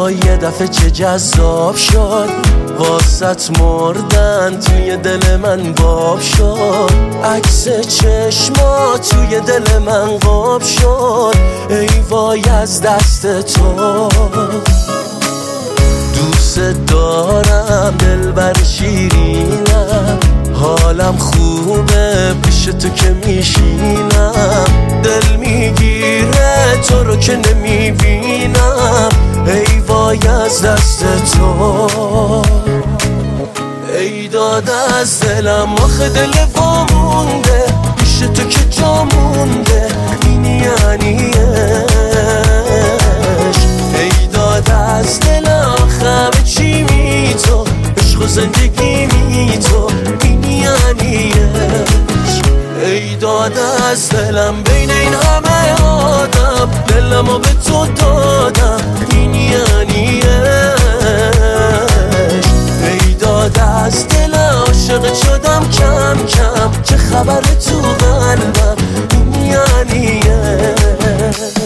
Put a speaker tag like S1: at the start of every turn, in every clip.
S1: یه دفعه چه جذاب شد، واسط مردن توی دل من باب شد. عکس چشما توی دل من قاب شد، ای وای از دست تو. دوست دارم دلبر شیرینم، حالم خوبه پیش تو که میشینم. دل میگیره تو رو که نمیبینم، ای وای از دست تو. ای داده از دلم آخه دل وامونده، پیش تو که جا مونده، این یعنی عشق. ای داده از دلم همه چی می تو، عشق و زندگی می تو، این یعنی عشق. ای داده از دلم بین این همه آدم، دلمو به تو دادم، این یعنی عشق. ای داده از دلم عاشق شدم کم کم، چه خبر تو قلبم، این یعنی عشق.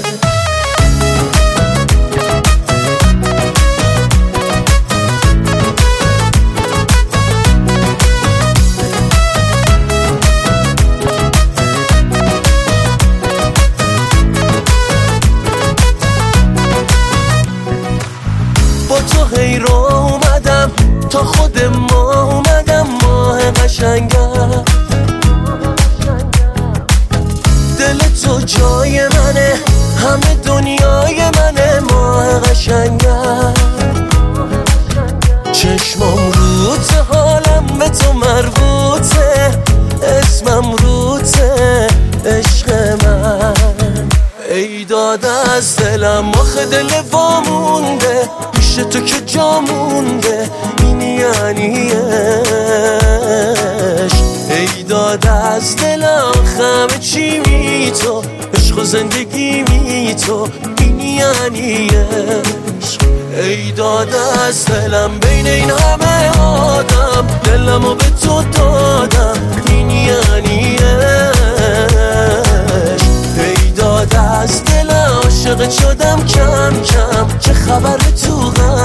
S1: تو هی را اومدم تا خود ما اومدم، ماه قشنگم. دل تو جای منه، همه دنیای منه، ماه قشنگم. چشمم روته، حالم به تو مربوطه، اسمم روته، عشق من. ای داده از دلم آخه دل وامونده، پیش تو که جا مونده، این یعنی عشق. ای داده از دلم همه چی می تو، عشق و زندگی می تو، این یعنی عشق. ای داده از دلم بین این همه آدم، دلمو به تو دادم، این یعنی عشق. ای داده از دلم عاشق شدم کم کم، چه خبر تو